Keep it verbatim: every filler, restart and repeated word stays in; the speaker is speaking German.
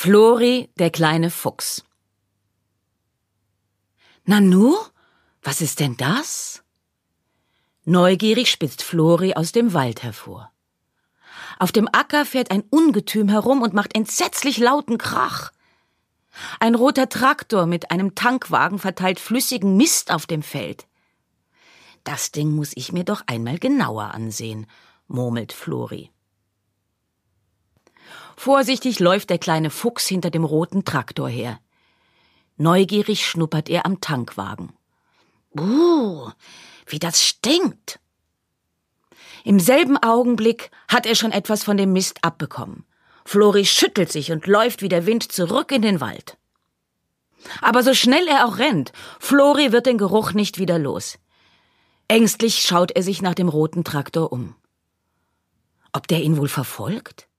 Flori, der kleine Fuchs. Nanu, was ist denn das? Neugierig spitzt Flori aus dem Wald hervor. Auf dem Acker fährt ein Ungetüm herum und macht entsetzlich lauten Krach. Ein roter Traktor mit einem Tankwagen verteilt flüssigen Mist auf dem Feld. Das Ding muss ich mir doch einmal genauer ansehen, murmelt Flori. Vorsichtig läuft der kleine Fuchs hinter dem roten Traktor her. Neugierig schnuppert er am Tankwagen. Uh, wie das stinkt! Im selben Augenblick hat er schon etwas von dem Mist abbekommen. Flori schüttelt sich und läuft wie der Wind zurück in den Wald. Aber so schnell er auch rennt, Flori wird den Geruch nicht wieder los. Ängstlich schaut er sich nach dem roten Traktor um. Ob der ihn wohl verfolgt?